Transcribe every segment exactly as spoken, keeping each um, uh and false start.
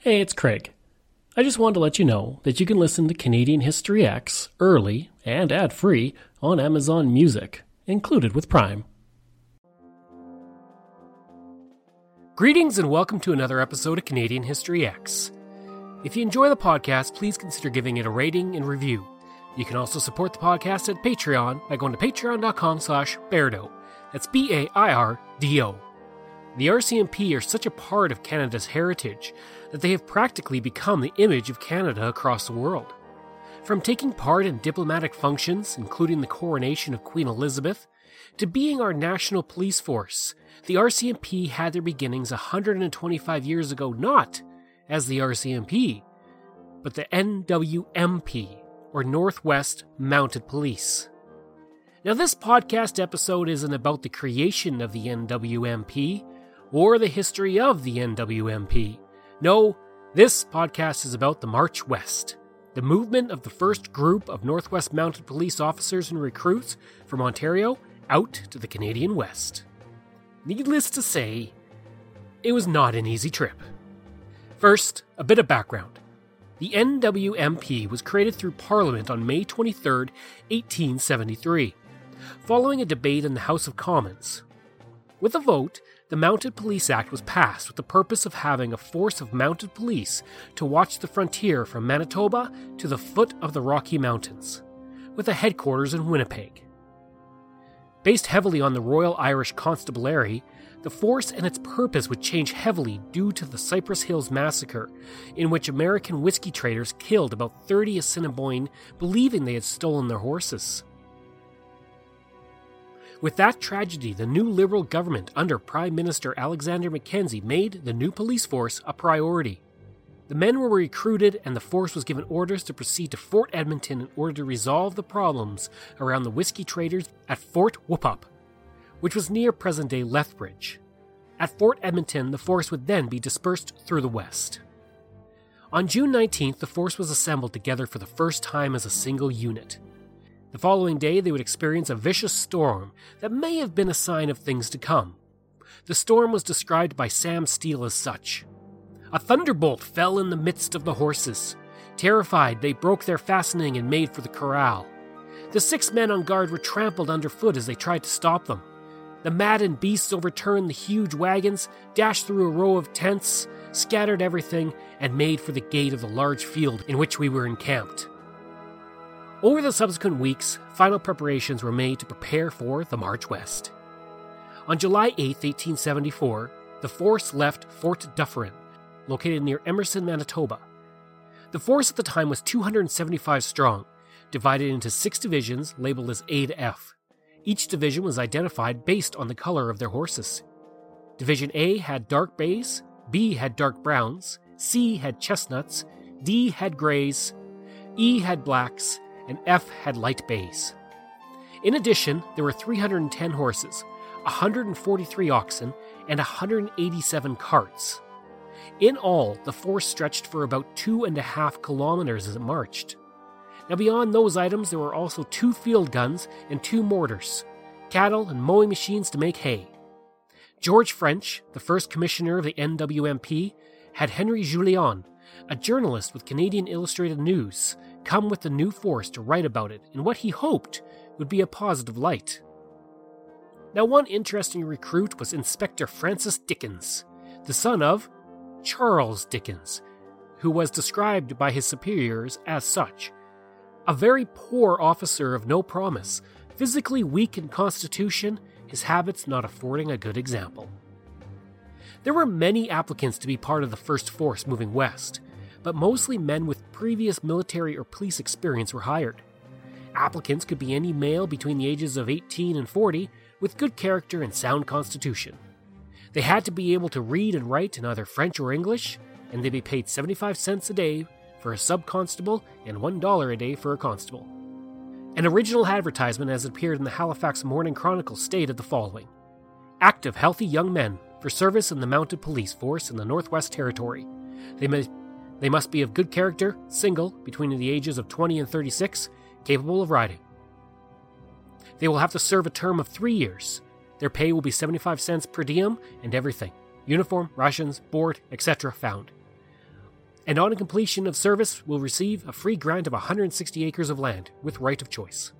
Hey, it's Craig. I just wanted to let you know that you can listen to Canadian History X early and ad-free on Amazon Music, included with Prime. Greetings and welcome to another episode of Canadian History X. If you enjoy the podcast, please consider giving it a rating and review. You can also support the podcast at Patreon by going to patreon.com slash Bairdo. That's B A I R D O. The R C M P are such a part of Canada's heritage that they have practically become the image of Canada across the world. From taking part in diplomatic functions, including the coronation of Queen Elizabeth, to being our national police force, the R C M P had their beginnings one hundred twenty-five years ago not as the R C M P, but the N W M P, or Northwest Mounted Police. Now, this podcast episode isn't about the creation of the N W M P or the history of the N W M P. No, this podcast is about the March West, the movement of the first group of Northwest Mounted Police officers and recruits from Ontario out to the Canadian West. Needless to say, it was not an easy trip. First, a bit of background. The N W M P was created through Parliament on May twenty-third, eighteen seventy-three, following a debate in the House of Commons. With a vote, the Mounted Police Act was passed with the purpose of having a force of mounted police to watch the frontier from Manitoba to the foot of the Rocky Mountains, with a headquarters in Winnipeg. Based heavily on the Royal Irish Constabulary, the force and its purpose would change heavily due to the Cypress Hills Massacre, in which American whiskey traders killed about thirty Assiniboine, believing they had stolen their horses. With that tragedy, the new Liberal government under Prime Minister Alexander Mackenzie made the new police force a priority. The men were recruited and the force was given orders to proceed to Fort Edmonton in order to resolve the problems around the whiskey traders at Fort Whoop-Up, which was near present-day Lethbridge. At Fort Edmonton, the force would then be dispersed through the west. On June nineteenth, the force was assembled together for the first time as a single unit. The following day, they would experience a vicious storm that may have been a sign of things to come. The storm was described by Sam Steele as such. A thunderbolt fell in the midst of the horses. Terrified, they broke their fastening and made for the corral. The six men on guard were trampled underfoot as they tried to stop them. The maddened beasts overturned the huge wagons, dashed through a row of tents, scattered everything, and made for the gate of the large field in which we were encamped. Over the subsequent weeks, final preparations were made to prepare for the March West. On July eighth, eighteen seventy-four, the force left Fort Dufferin, located near Emerson, Manitoba. The force at the time was two hundred seventy-five strong, divided into six divisions labeled as A to F. Each division was identified based on the color of their horses. Division A had dark bays, B had dark browns, C had chestnuts, D had grays, E had blacks, and F had light bays. In addition, there were three hundred ten horses, one hundred forty-three oxen, and one hundred eighty-seven carts. In all, the force stretched for about two and a half kilometers as it marched. Now, beyond those items, there were also two field guns and two mortars, cattle and mowing machines to make hay. George French, the first commissioner of the N W M P, had Henry Julien, a journalist with Canadian Illustrated News, come with the new force to write about it in what he hoped would be a positive light. Now, one interesting recruit was Inspector Francis Dickens, the son of Charles Dickens, who was described by his superiors as such. A very poor officer of no promise, physically weak in constitution, his habits not affording a good example. There were many applicants to be part of the first force moving west, but mostly men with previous military or police experience were hired. Applicants could be any male between the ages of eighteen and forty with good character and sound constitution. They had to be able to read and write in either French or English, and they'd be paid seventy-five cents a day for a sub-constable and one dollar a day for a constable. An original advertisement as it appeared in the Halifax Morning Chronicle stated the following: active, healthy young men for service in the Mounted Police Force in the Northwest Territory. They may They must be of good character, single, between the ages of twenty and thirty-six, capable of riding. They will have to serve a term of three years. Their pay will be seventy-five cents per diem and everything. Uniform, rations, board, et cetera found. and on completion of service will receive a free grant of one hundred sixty acres of land with right of choice.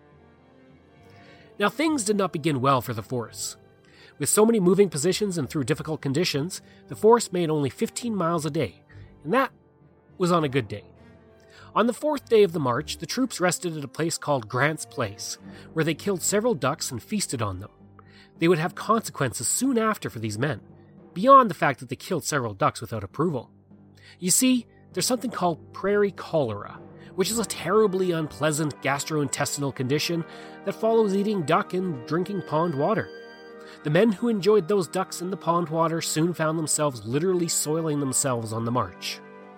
Now things did not begin well for the force. With so many moving positions and through difficult conditions, the force made only fifteen miles a day, and that was on a good day. On the fourth day of the march, the troops rested at a place called Grant's Place, where they killed several ducks and feasted on them. They would have consequences soon after for these men, beyond the fact that they killed several ducks without approval. You see, there's something called prairie cholera, which is a terribly unpleasant gastrointestinal condition that follows eating duck and drinking pond water. The men who enjoyed those ducks in the pond water soon found themselves literally soiling themselves on the march.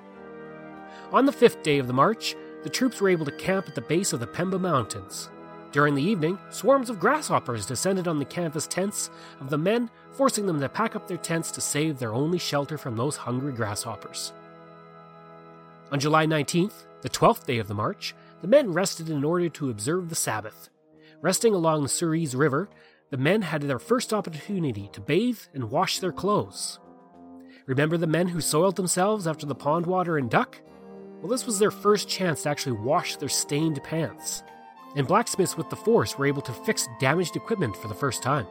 On the fifth day of the march, the troops were able to camp at the base of the Pemba Mountains. During the evening, swarms of grasshoppers descended on the canvas tents of the men, forcing them to pack up their tents to save their only shelter from those hungry grasshoppers. On July nineteenth, the twelfth day of the march, the men rested in order to observe the Sabbath. Resting along the Souris River, the men had their first opportunity to bathe and wash their clothes. Remember the men who soiled themselves after the pond water and duck? Well, this was their first chance to actually wash their stained pants. And blacksmiths with the force were able to fix damaged equipment for the first time.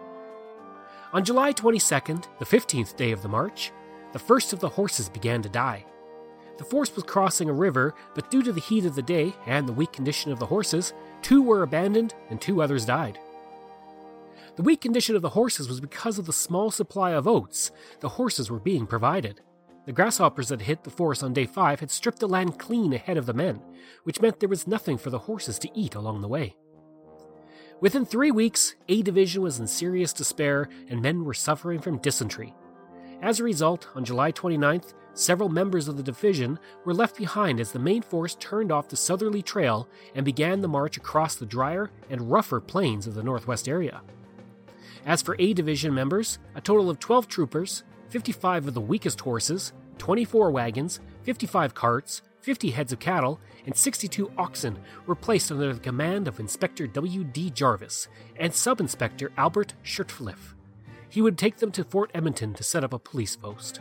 On July twenty-second, the fifteenth day of the march, the first of the horses began to die. The force was crossing a river, but due to the heat of the day and the weak condition of the horses, two were abandoned and two others died. The weak condition of the horses was because of the small supply of oats the horses were being provided. The grasshoppers that hit the force on day five had stripped the land clean ahead of the men, which meant there was nothing for the horses to eat along the way. Within three weeks, A Division was in serious despair and men were suffering from dysentery. As a result, on July twenty-ninth, several members of the division were left behind as the main force turned off the southerly trail and began the march across the drier and rougher plains of the northwest area. As for A Division members, a total of twelve troopers, fifty-five of the weakest horses, twenty-four wagons, fifty-five carts, fifty heads of cattle, and sixty-two oxen were placed under the command of Inspector W D Jarvis and Sub-Inspector Albert Shirtfliff. He would take them to Fort Edmonton to set up a police post.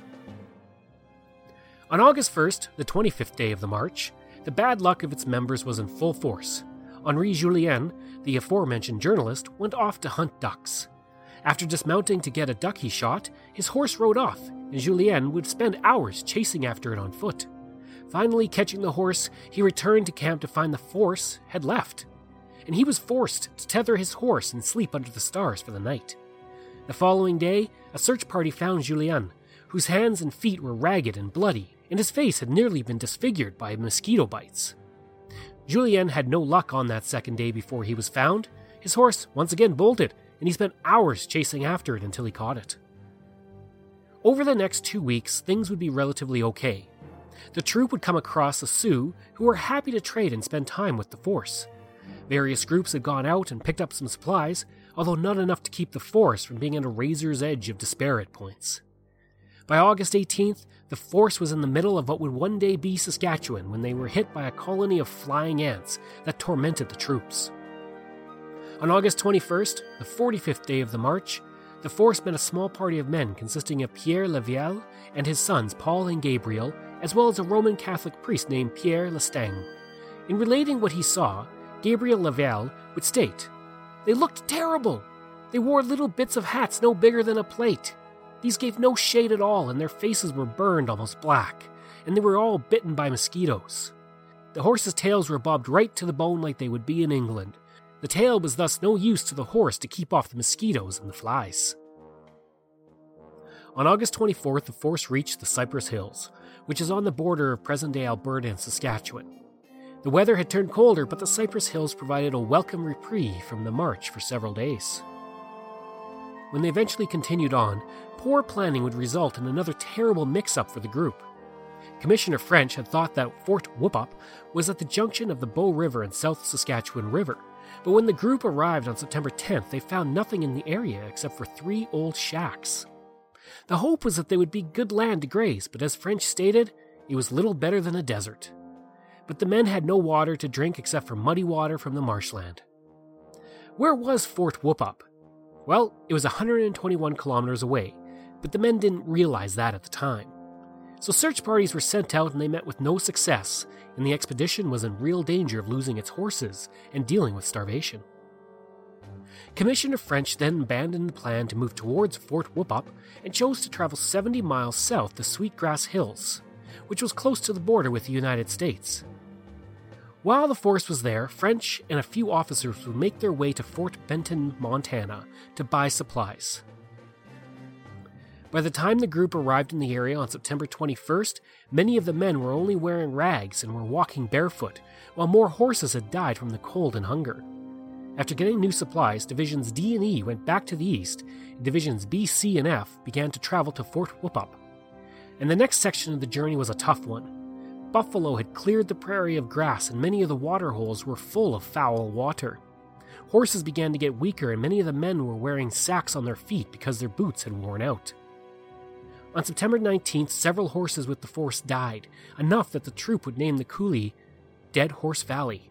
On August first, the twenty-fifth day of the march, the bad luck of its members was in full force. Henri Julien, the aforementioned journalist, went off to hunt ducks. After dismounting to get a duck he shot, his horse rode off, and Julien would spend hours chasing after it on foot. Finally catching the horse, he returned to camp to find the force had left, and he was forced to tether his horse and sleep under the stars for the night. The following day, a search party found Julien, whose hands and feet were ragged and bloody, and his face had nearly been disfigured by mosquito bites. Julien had no luck on that second day before he was found. His horse once again bolted, and he spent hours chasing after it until he caught it. Over the next two weeks, things would be relatively okay. The troop would come across the Sioux, who were happy to trade and spend time with the force. Various groups had gone out and picked up some supplies, although not enough to keep the force from being at a razor's edge of despair at points. By August eighteenth, the force was in the middle of what would one day be Saskatchewan when they were hit by a colony of flying ants that tormented the troops. On August twenty-first, the forty-fifth day of the march, the force met a small party of men consisting of Pierre Lavielle and his sons Paul and Gabriel, as well as a Roman Catholic priest named Pierre Lestang. In relating what he saw, Gabriel Lavielle would state, "They looked terrible. They wore little bits of hats no bigger than a plate. These gave no shade at all, and their faces were burned almost black, and they were all bitten by mosquitoes. The horses' tails were bobbed right to the bone like they would be in England. The tail was thus no use to the horse to keep off the mosquitoes and the flies." On August twenty-fourth, the force reached the Cypress Hills, which is on the border of present-day Alberta and Saskatchewan. The weather had turned colder, but the Cypress Hills provided a welcome reprieve from the march for several days. When they eventually continued on, poor planning would result in another terrible mix-up for the group. Commissioner French had thought that Fort Whoop-Up was at the junction of the Bow River and South Saskatchewan River, but when the group arrived on September tenth, they found nothing in the area except for three old shacks. The hope was that they would be good land to graze, but as French stated, it was little better than a desert. But the men had no water to drink except for muddy water from the marshland. Where was Fort Whoop-Up? Well, it was one hundred twenty-one kilometers away, but the men didn't realize that at the time. So search parties were sent out and they met with no success, and the expedition was in real danger of losing its horses and dealing with starvation. Commissioner French then abandoned the plan to move towards Fort Whoop-Up and chose to travel seventy miles south to Sweetgrass Hills, which was close to the border with the United States. While the force was there, French and a few officers would make their way to Fort Benton, Montana, to buy supplies. By the time the group arrived in the area on September twenty-first, many of the men were only wearing rags and were walking barefoot, while more horses had died from the cold and hunger. After getting new supplies, Divisions D and E went back to the east, and Divisions B, C, and F began to travel to Fort Whoop-Up. And the next section of the journey was a tough one. Buffalo had cleared the prairie of grass, and many of the water holes were full of foul water. Horses began to get weaker, and many of the men were wearing sacks on their feet because their boots had worn out. On September nineteenth, several horses with the force died, enough that the troop would name the coulee Dead Horse Valley.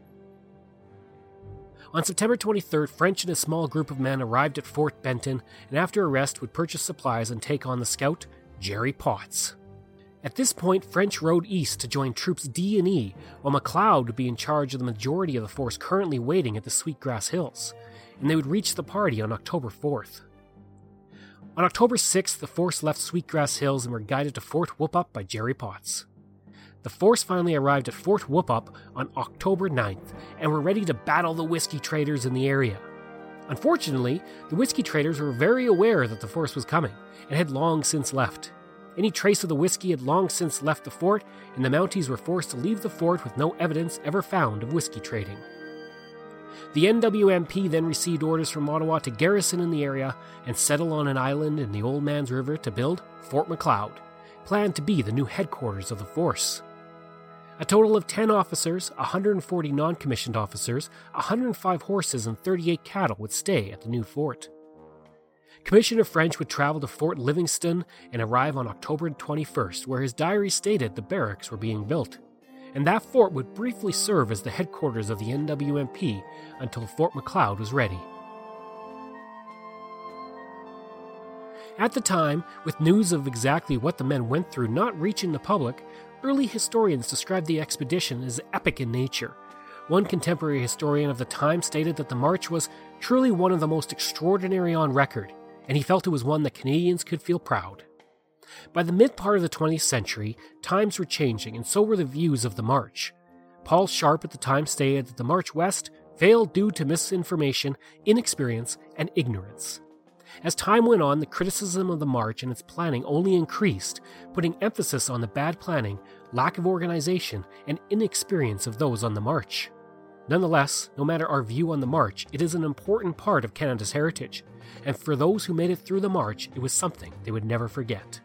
On September twenty-third, French and a small group of men arrived at Fort Benton, and after a rest would purchase supplies and take on the scout, Jerry Potts. At this point, French rode east to join Troops D and E, while McLeod would be in charge of the majority of the force currently waiting at the Sweetgrass Hills, and they would reach the party on October fourth. On October sixth, the force left Sweetgrass Hills and were guided to Fort Whoop-Up by Jerry Potts. The force finally arrived at Fort Whoop-Up on October ninth and were ready to battle the whiskey traders in the area. Unfortunately, the whiskey traders were very aware that the force was coming and had long since left. Any trace of the whiskey had long since left the fort, and the Mounties were forced to leave the fort with no evidence ever found of whiskey trading. The N W M P then received orders from Ottawa to garrison in the area and settle on an island in the Old Man's River to build Fort McLeod, planned to be the new headquarters of the force. A total of ten officers, one hundred forty non-commissioned officers, one hundred five horses, and thirty-eight cattle would stay at the new fort. Commissioner French would travel to Fort Livingston and arrive on October twenty-first, where his diary stated the barracks were being built, and that fort would briefly serve as the headquarters of the N W M P until Fort McLeod was ready. At the time, with news of exactly what the men went through not reaching the public, early historians described the expedition as epic in nature. One contemporary historian of the time stated that the march was truly one of the most extraordinary on record, and he felt it was one that Canadians could feel proud. By the mid-part of the twentieth century, times were changing, and so were the views of the march. Paul Sharp at the time stated that the march west failed due to misinformation, inexperience, and ignorance. As time went on, the criticism of the march and its planning only increased, putting emphasis on the bad planning, lack of organization, and inexperience of those on the march. Nonetheless, no matter our view on the march, it is an important part of Canada's heritage, and for those who made it through the march, it was something they would never forget.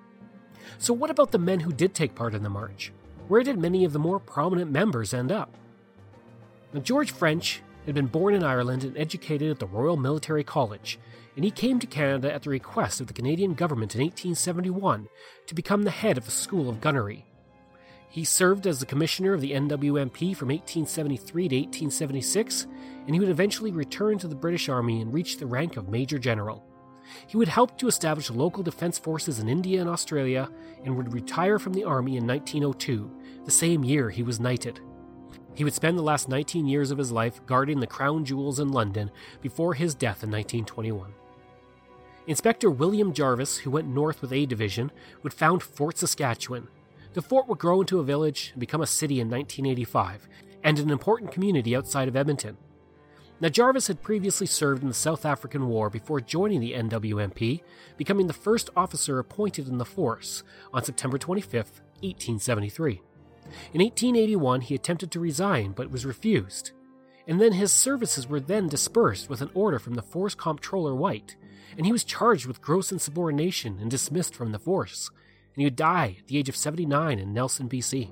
So what about the men who did take part in the march? Where did many of the more prominent members end up? Now, George French had been born in Ireland and educated at the Royal Military College, and he came to Canada at the request of the Canadian government in eighteen seventy-one to become the head of the School of Gunnery. He served as the commissioner of the N W M P from eighteen seventy-three to eighteen seventy-six, and he would eventually return to the British Army and reach the rank of Major General. He would help to establish local defense forces in India and Australia, and would retire from the Army in nineteen oh two, the same year he was knighted. He would spend the last nineteen years of his life guarding the crown jewels in London before his death in nineteen twenty-one. Inspector William Jarvis, who went north with A Division, would found Fort Saskatchewan. The fort would grow into a village and become a city in nineteen eighty-five, and an important community outside of Edmonton. Now, Jarvis had previously served in the South African War before joining the N W M P, becoming the first officer appointed in the force on September twenty-fifth, eighteen seventy-three. In eighteen eighty-one, he attempted to resign, but was refused. And then his services were then dispersed with an order from the Force Comptroller White, and he was charged with gross insubordination and dismissed from the force, and he would die at the age of seventy-nine in Nelson, B C.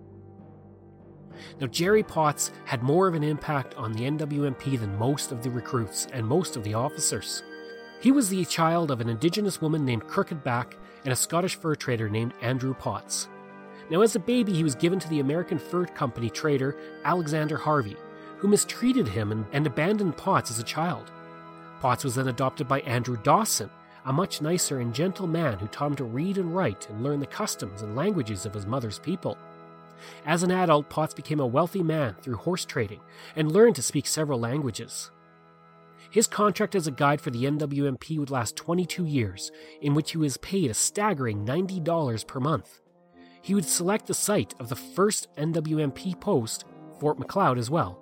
Now, Jerry Potts had more of an impact on the N W M P than most of the recruits and most of the officers. He was the child of an Indigenous woman named Crooked Back and a Scottish fur trader named Andrew Potts. Now, as a baby, he was given to the American Fur Company trader Alexander Harvey, who mistreated him and, and abandoned Potts as a child. Potts was then adopted by Andrew Dawson, a much nicer and gentle man who taught him to read and write and learn the customs and languages of his mother's people. As an adult, Potts became a wealthy man through horse trading and learned to speak several languages. His contract as a guide for the N W M P would last twenty-two years, in which he was paid a staggering ninety dollars per month. He would select the site of the first N W M P post, Fort Macleod, as well.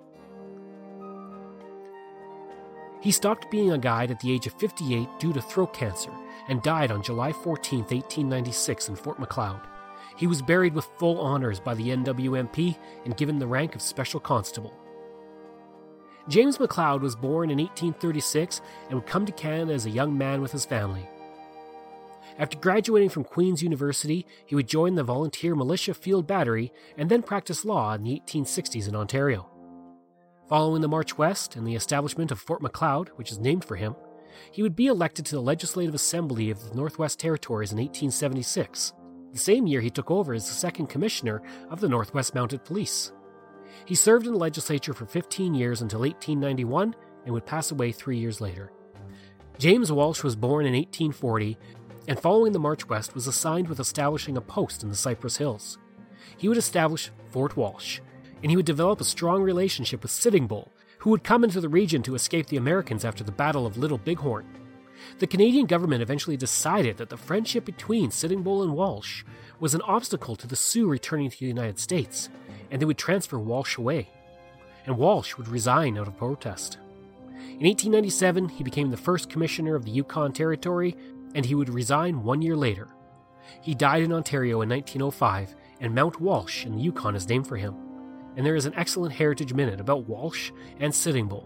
He stopped being a guide at the age of fifty-eight due to throat cancer and died on July fourteenth, eighteen ninety-six in Fort Macleod. He was buried with full honors by the N W M P and given the rank of Special Constable. James Macleod was born in eighteen thirty-six and would come to Canada as a young man with his family. After graduating from Queen's University, he would join the Volunteer Militia Field Battery and then practice law in the eighteen sixties in Ontario. Following the March West and the establishment of Fort Macleod, which is named for him, he would be elected to the Legislative Assembly of the Northwest Territories in eighteen seventy-six. The same year he took over as the second commissioner of the Northwest Mounted Police. He served in the legislature for fifteen years until eighteen ninety-one and would pass away three years later. James Walsh was born in eighteen forty and following the March West was assigned with establishing a post in the Cypress Hills. He would establish Fort Walsh, and he would develop a strong relationship with Sitting Bull, who would come into the region to escape the Americans after the Battle of Little Bighorn. The Canadian government eventually decided that the friendship between Sitting Bull and Walsh was an obstacle to the Sioux returning to the United States, and they would transfer Walsh away, and Walsh would resign out of protest. In eighteen ninety-seven, he became the first commissioner of the Yukon Territory, and he would resign one year later. He died in Ontario in nineteen oh five, and Mount Walsh in the Yukon is named for him, and there is an excellent heritage minute about Walsh and Sitting Bull.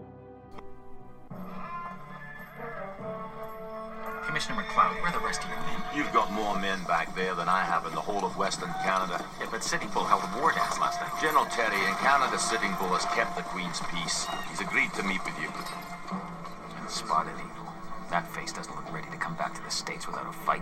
Commissioner Macleod, where are the rest of your men? You've got more men back there than I have in the whole of Western Canada. Yeah, but Sitting Bull held a war dance last night. General Terry, in Canada, Sitting Bull has kept the Queen's peace. He's agreed to meet with you. And spotted Eagle. That face doesn't look ready to come back to the States without a fight.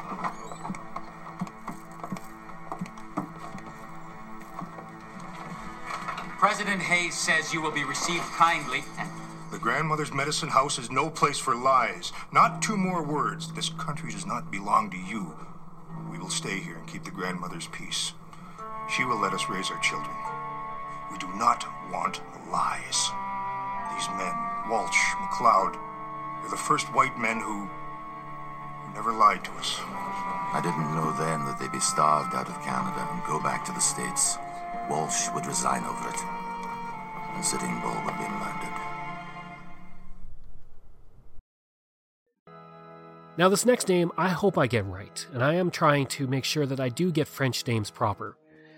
President Hayes says you will be received kindly. The grandmother's medicine house is no place for lies. Not two more words. This country does not belong to you. We will stay here and keep the grandmother's peace. She will let us raise our children. We do not want lies. These men, Walsh, Macleod, they're the first white men who, who never lied to us. I didn't know then that they'd be starved out of Canada and go back to the States. Walsh would resign over it, and Sitting Bull would be murdered. Now this next name, I hope I get right, and I am trying to make sure that I do get French names proper.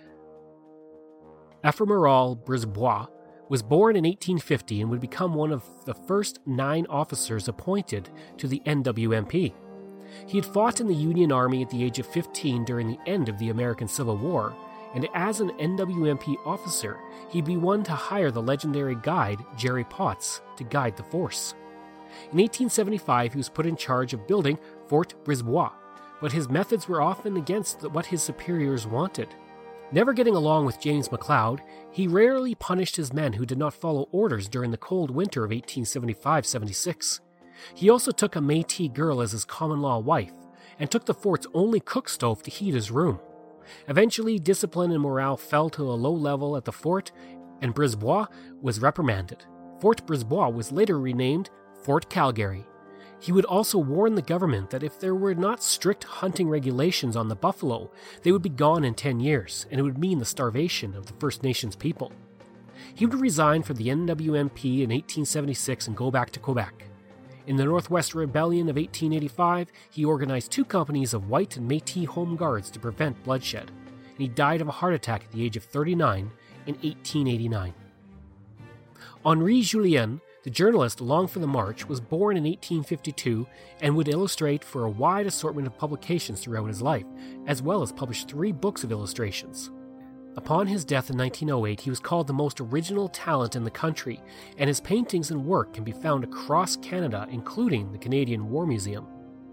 Ephemeral Brisbois was born in eighteen fifty and would become one of the first nine officers appointed to the N W M P. He had fought in the Union Army at the age of fifteen during the end of the American Civil War, and as an N W M P officer, he'd be one to hire the legendary guide Jerry Potts to guide the force. In eighteen seventy-five, he was put in charge of building Fort Brisbois, but his methods were often against what his superiors wanted. Never getting along with James Macleod, he rarely punished his men who did not follow orders during the cold winter of eighteen seventy-five seventy-six. He also took a Métis girl as his common-law wife, and took the fort's only cook stove to heat his room. Eventually, discipline and morale fell to a low level at the fort, and Brisbois was reprimanded. Fort Brisbois was later renamed Fort Calgary. He would also warn the government that if there were not strict hunting regulations on the buffalo, they would be gone in ten years, and it would mean the starvation of the First Nations people. He would resign from the N W M P in eighteen seventy-six and go back to Quebec. In the Northwest Rebellion of eighteen eighty-five, he organized two companies of white and Métis Home Guards to prevent bloodshed, and he died of a heart attack at the age of thirty-nine in eighteen eighty-nine. Henri Julien, the journalist along for the march, was born in eighteen fifty-two and would illustrate for a wide assortment of publications throughout his life, as well as publish three books of illustrations. Upon his death in nineteen oh eight, he was called the most original talent in the country, and his paintings and work can be found across Canada, including the Canadian War Museum.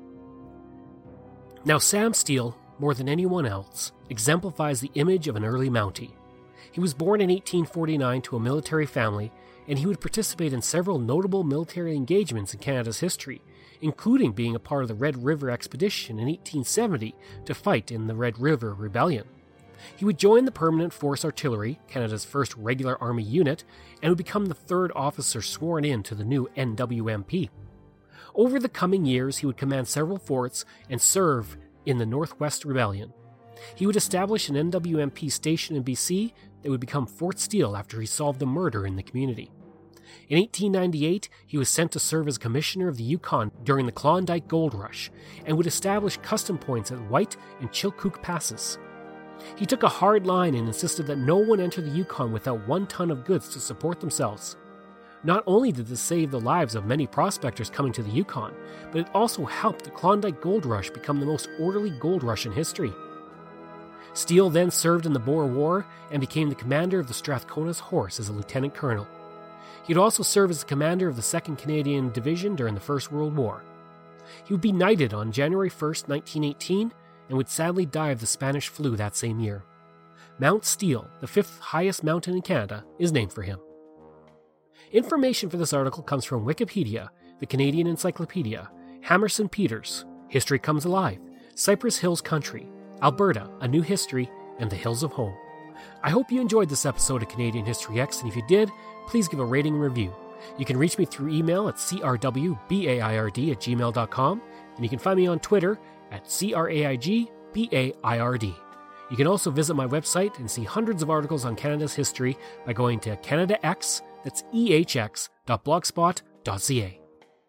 Now, Sam Steele, more than anyone else, exemplifies the image of an early Mountie. He was born in eighteen forty-nine to a military family, and he would participate in several notable military engagements in Canada's history, including being a part of the Red River Expedition in eighteen seventy to fight in the Red River Rebellion. He would join the Permanent Force Artillery, Canada's first regular army unit, and would become the third officer sworn in to the new N W M P. Over the coming years, he would command several forts and serve in the Northwest Rebellion. He would establish an N W M P station in B C that would become Fort Steele after he solved a murder in the community. In eighteen ninety-eight, he was sent to serve as Commissioner of the Yukon during the Klondike Gold Rush and would establish custom points at White and Chilkoot Passes. He took a hard line and insisted that no one enter the Yukon without one ton of goods to support themselves. Not only did this save the lives of many prospectors coming to the Yukon, but it also helped the Klondike Gold Rush become the most orderly gold rush in history. Steele then served in the Boer War and became the commander of the Strathcona's Horse as a lieutenant colonel. He'd also serve as the commander of the second Canadian Division during the First World War. He would be knighted on January first, nineteen eighteen, and would sadly die of the Spanish flu that same year. Mount Steele, the fifth highest mountain in Canada, is named for him. Information for this article comes from Wikipedia, the Canadian Encyclopedia, Hammerson Peters, History Comes Alive, Cypress Hills Country, Alberta, A New History, and The Hills of Home. I hope you enjoyed this episode of Canadian History X, and if you did, please give a rating and review. You can reach me through email at c r w b a i r d at gmail dot com, and you can find me on Twitter at c r a i g b a i r d. You can also visit my website and see hundreds of articles on Canada's history by going to Canada X, that's e h x dot blogspot dot c a.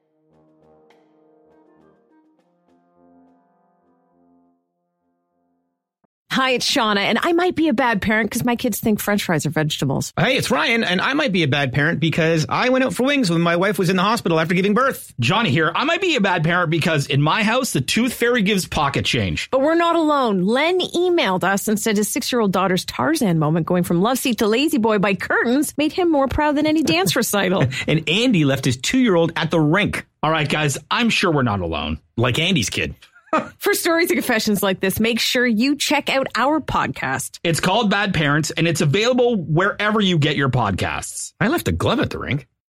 Hi, it's Shauna, and I might be a bad parent because my kids think French fries are vegetables. Hey, it's Ryan, and I might be a bad parent because I went out for wings when my wife was in the hospital after giving birth. Johnny here. I might be a bad parent because in my house, the tooth fairy gives pocket change. But we're not alone. Len emailed us and said his six-year-old daughter's Tarzan moment going from love seat to lazy boy by curtains made him more proud than any dance recital. And Andy left his two-year-old at the rink. All right, guys, I'm sure we're not alone. Like Andy's kid. For stories and confessions like this, make sure you check out our podcast. It's called Bad Parents, and it's available wherever you get your podcasts. I left a glove at the rink.